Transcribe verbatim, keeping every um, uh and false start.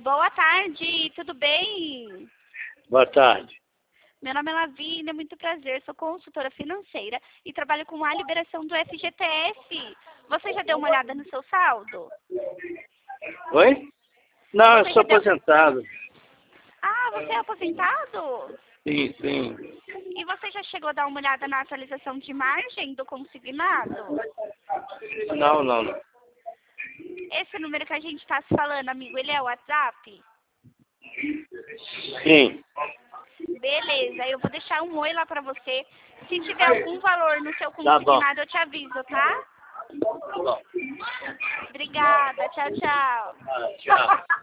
Boa tarde, tudo bem? Boa tarde. Meu nome é Lavínia, muito prazer, sou consultora financeira e trabalho com a liberação do F G T S. Você já deu uma olhada no seu saldo? Oi? Não, Você eu sou já deu- aposentado. Ah, você é aposentado? Sim, sim. E você já chegou a dar uma olhada na atualização de margem do consignado? Não, não, não. Esse número que a gente está se falando, amigo, ele é o WhatsApp? Sim. Beleza, eu vou deixar um oi lá pra você. Se tiver algum valor no seu Tá bom. consignado, eu te aviso, tá? Tá bom. Obrigada, tchau, tchau. Ah, tchau.